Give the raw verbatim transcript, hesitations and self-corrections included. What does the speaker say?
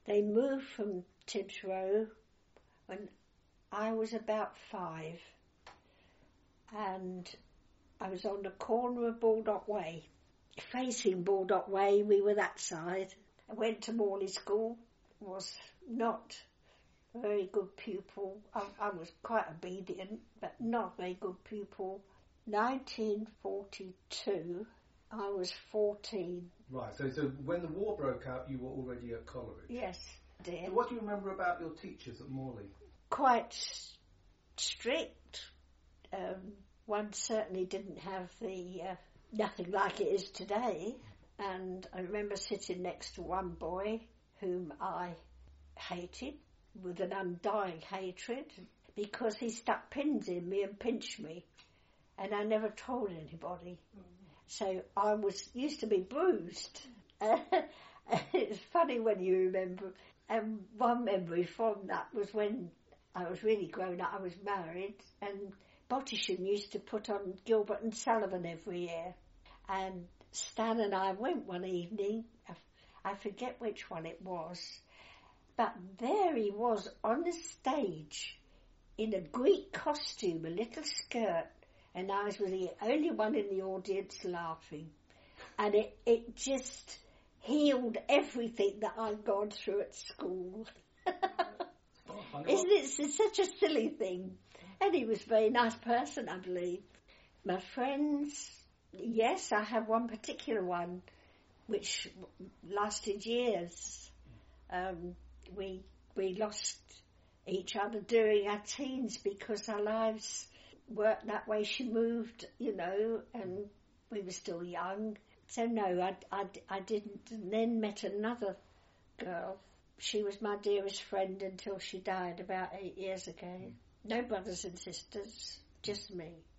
They moved from Tibbs Row when I was about five, and I was on the corner of Baldock Way. Facing Baldock Way, we were that side. I went to Morley School, was not a very good pupil. I, I was quite obedient, but not a very good pupil. nineteen forty-two, I was fourteen. Right, so, so when the war broke out, you were already at Coleridge? Yes, dear. So what do you remember about your teachers at Morley? Quite strict. Um, one certainly didn't have the... Uh, nothing like it is today. And I remember sitting next to one boy whom I hated with an undying hatred because he stuck pins in me and pinched me, and I never told anybody. Mm. So I was used to be bruised. It's funny when you remember. And one memory from that was when I was really grown up. I was married, and Bottisham used to put on Gilbert and Sullivan every year. And Stan and I went one evening, I forget which one it was, but there he was on the stage in a Greek costume, a little skirt, and I was the only one in the audience laughing. And it, it just healed everything that I'd gone through at school. Isn't it it's such a silly thing? And he was a very nice person, I believe. My friends, yes, I have one particular one which lasted years. Um, we we lost each other during our teens because our lives worked that way. She moved, you know, and we were still young. So no, I, I, I didn't. And then met another girl. She was my dearest friend until she died about eight years ago. No brothers and sisters, just me.